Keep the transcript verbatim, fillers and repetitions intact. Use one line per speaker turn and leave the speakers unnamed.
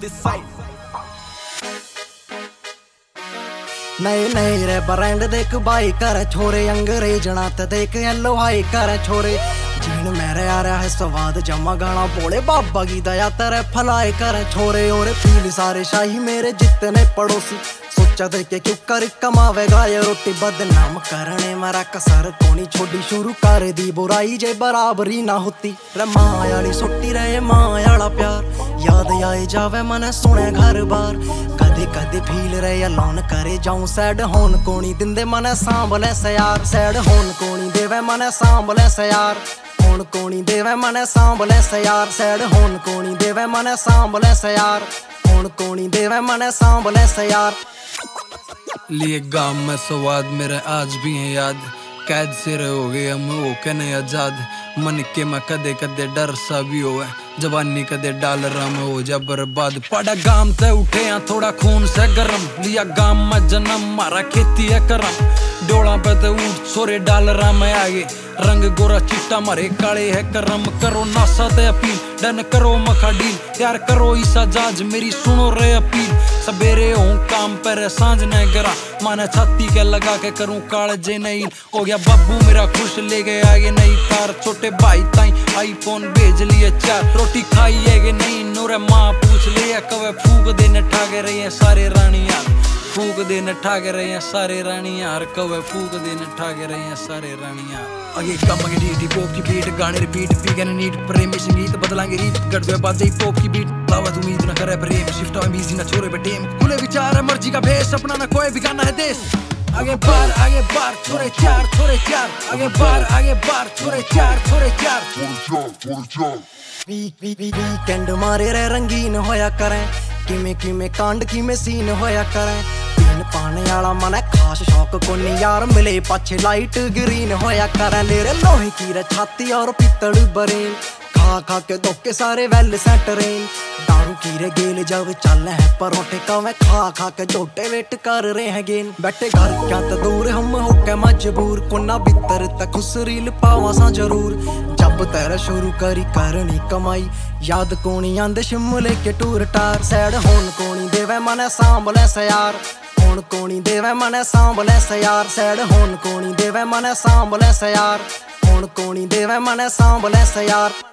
this site.
नए नए रे ब्रांड देख बाई कर छोरे, अंग्रेजना ते देख येलो हाई कर छोरे। जीन मेरे आ रहा है स्वाद जमा गाना बोले, बाबा की दया तेरे फलाए कर छोरे। और फील सारे शाही मेरे जितने पड़ोसी, सोचा दे के क्यों कर कमावेगा ये रोटी। बदनाम करने मेरा कसर कोनी छोड़ी, शुरू कर दी बुराई जे बराबरी ना होती। रे मायाली सुट्टी रहे मायाला प्यार, याद आए जावे मने सुने घर बार। कदे कदे फील रहे अलोन करे जाऊं सैड होन कोनी दिंदे मने सांभले से यार। सैड होन कोनी देवे मने सांभले से यार, होन कोनी देवे मने सांभले से यार। सैड होन कोनी देवे मने सांभले से यार, होन कोनी देवे मने सांभले से यार।
लिए गांव में स्वाद मेरे आज भी है याद, कैद से रहोगे हम हो के नहीं आजाद। मन के मैं कदे कदे डर सा भी हो, जवानी कदे डाल रहा में हो जा बर्बाद। पड़ा गांव से उठे यहाँ थोड़ा खून से गरम, लिया गांव में जन्म मारा खेती है करम। डोला पे तो उठ सोरे डाल रहा मैं आगे, रंग गोरा चिट्टा मारे काले है करम। करो नासा दे अपील डन करो मखा डील, यार करो ईसा जाज मेरी सुनो रे अपील। सवेरे हूँ काम पर सांझ न गरा, माना छाती के लगा के करूँ काल जे नहीं। हो गया बाबू मेरा खुश ले गए आगे नहीं तार, छोटे भाई ताई आईफोन भेज लिए चार। रोटी खाई है कि नहीं नोरे माँ पूछ लिया, कवे फूक देने ठागे रही है सारे रानियार। फूक देने ठागे रहे हैं सारे रानियार, कवे फूक देने ठागे रहे हैं सारे रानियार। आगे कम आगे डीटी पोप की बीट, गाने रिपीट पीगन नीट प्रेमी संगीत बदलांगे रीत। गढ़ दो बात जई पोप की बीट, लावा तू उम्मीद न करे प्रेम। शिफ्ट हो बिजी न छोरे पे टेम, खुले विचार है मर्जी का भेष, अपना ना कोई भी गाना है देश। आगे बार आगे बार छोरे चार छोरे चार, आगे बार आगे बार छोरे चार छोरे चार छोरे चार।
वीकेंड मारे रे रंगीन होया करें, किमें किमें कांड किमें सीन होया करें। पीन पाने वाला मन खास शौक कोनी यार, मिले पाछे लाइट ग्रीन होया करें। ले रे लोहे की रे छाती और पित्तल बरेन, खा खा के धोके सारे वेल सेट रेन। दारू की रे गेल जब चल है परोठे कवे, खा खा के जोटे वेट कर रहे हैं गेन। बैठे घर क्या तो दूर हम होके मजबूर, कोना भीतर तक खुश रील पावा सा जरूर। जब तेरा शुरू करी करनी कमाई, याद कोनी आंदे शिमले के टूर टार। सैड होन कोनी देवे मने सांभले से यार, होन कोनी देवे मने सांभले से यार। सैड होन कोनी देवे मने सांभले से यार, होन कोनी देवे मने सांभले से यार।